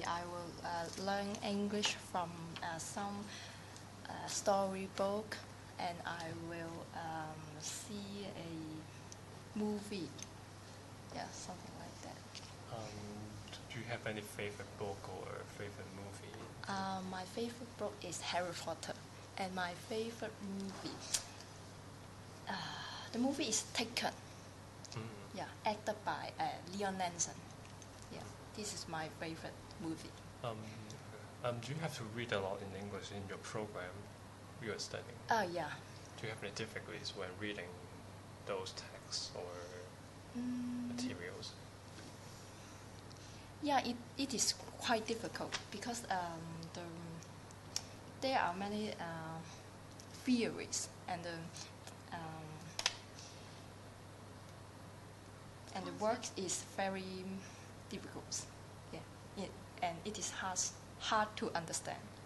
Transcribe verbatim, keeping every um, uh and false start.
maybe I will uh, learn English from uh, some uh, storybook, and I will um, see a movie. Yeah, something like that. Um, do you have any favorite book or favorite movie? Uh, my favorite book is Harry Potter, and my favorite movie, uh, the movie is Taken. Mm. Yeah, acted by uh, Leon Lanson. Yeah, this is my favorite movie. Um, um, do you have to read a lot in English in your program you are studying? Uh, yeah. Do you have any difficulties when reading those texts or Mm, materials? yeah, it, it is quite difficult because um, the, there are many uh, theories and the, um, and the work is very difficult. Yeah, it, and it is hard hard to understand.